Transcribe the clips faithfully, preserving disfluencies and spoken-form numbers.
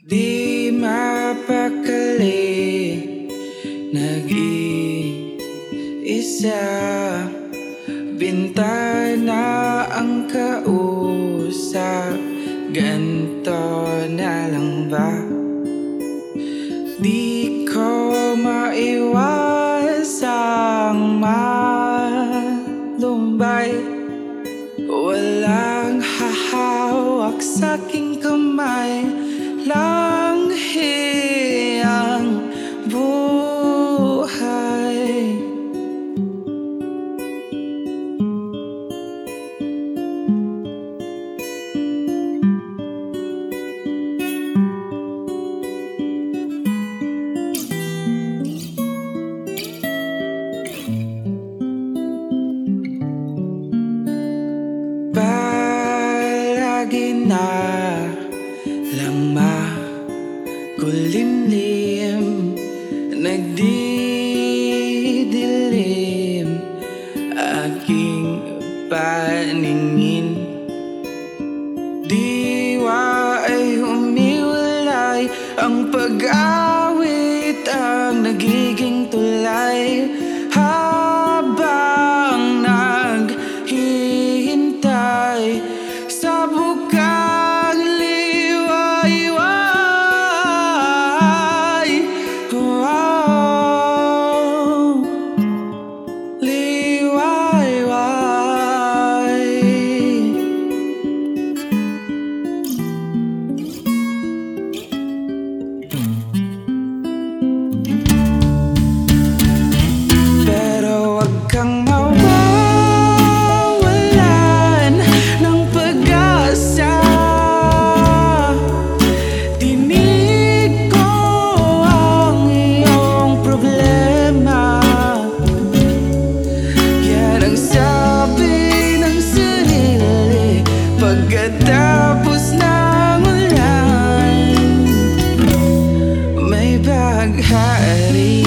Di mapakali, nag-iisa, bintana ang kausap. Ganto na lang ba? Di ko maiwasang malumbay. Walang hahawak sa'king kamay, langhi ang buhay. Palagi na lang makulimlim, nagdidilim aking paningin. Diwa ay humiwalay, ang pag-awit ang nagiging tulay. Habang naghihintay sa bukang liwayway, wow, liwayway. Pero wag kang mawawalan ng pag-asa. Dinig ko ang iyong problema. Yan ang sabi ng sarili pagkatapos ng ulan. May baghari.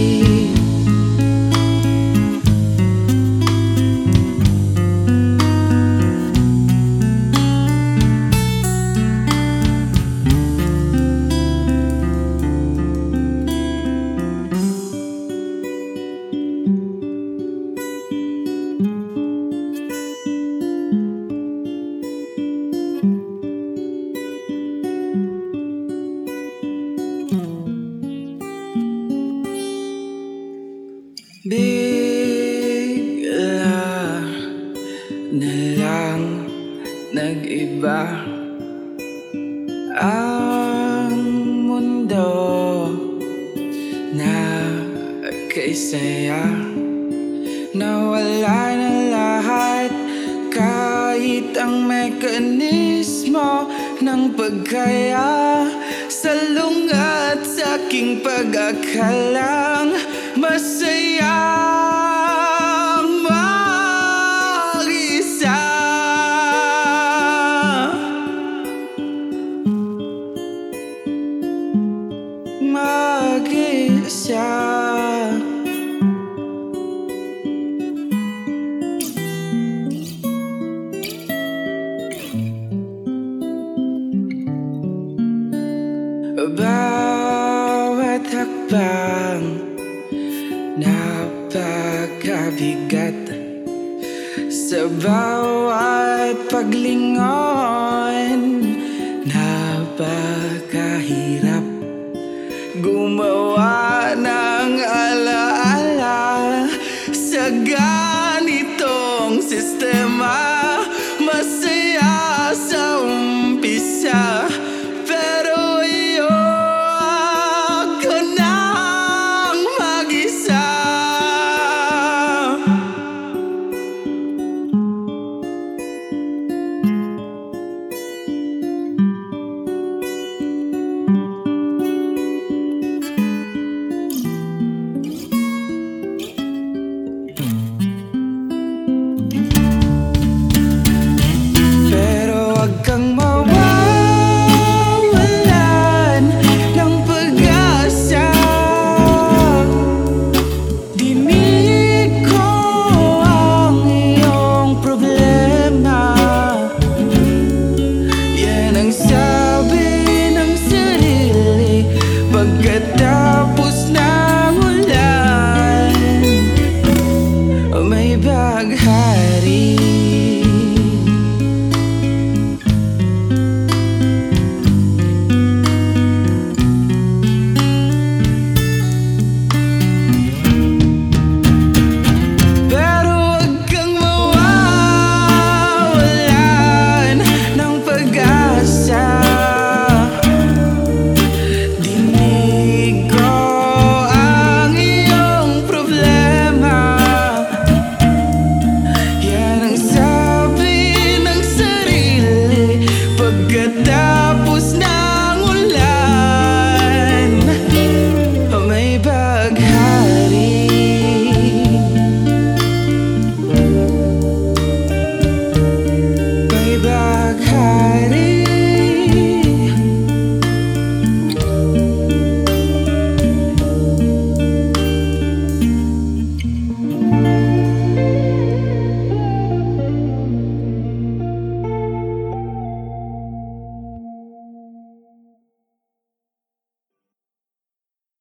Bigla na lang nag-iba ang mundo na kaisaya. Nawala na lahat, kahit ang mekanismo ng pagkaya. Salungat sa aking pag-akalang masayang mag-isa. Mag-isa. Bawat hakbang napakabigat, sa bawat paglingon